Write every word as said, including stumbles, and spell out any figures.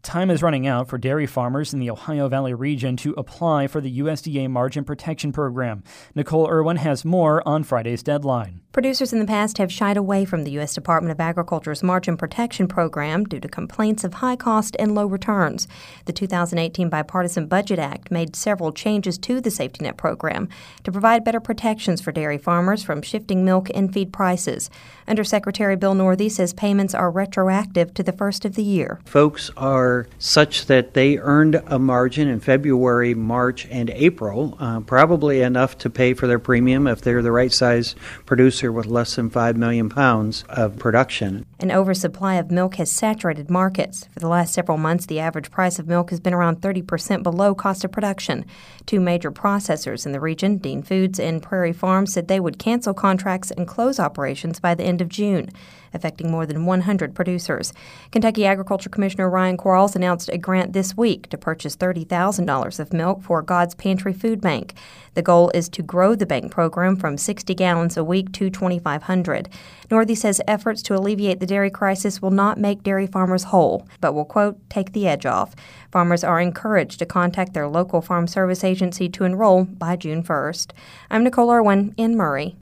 Time is running out for dairy farmers in the Ohio Valley region to apply for the U S D A Margin Protection Program. Nicole Irwin has more on Friday's deadline. Producers in the past have shied away from the U S Department of Agriculture's Margin Protection Program due to complaints of high cost and low returns. The two thousand eighteen Bipartisan Budget Act made several changes to the safety net program to provide better protections for dairy farmers from shifting milk and feed prices. Undersecretary Bill Northey says payments are retroactive to the first of the year. Folks are such that they earned a margin in February, March, and April, uh, probably enough to pay for their premium if they're the right size producer with less than five million pounds of production. An oversupply of milk has saturated markets. For the last several months, the average price of milk has been around thirty percent below cost of production. Two major processors in the region, Dean Foods and Prairie Farms, said they would cancel contracts and close operations by the end of June, affecting more than one hundred producers. Kentucky Agriculture Commissioner Ryan Quarles announced a grant this week to purchase thirty thousand dollars of milk for God's Pantry Food Bank. The goal is to grow the bank program from sixty gallons a week to twenty-five hundred. Northey says efforts to alleviate the dairy crisis will not make dairy farmers whole, but will, quote, take the edge off. Farmers are encouraged to contact their local farm service agency to enroll by June first. I'm Nicole Irwin in Murray.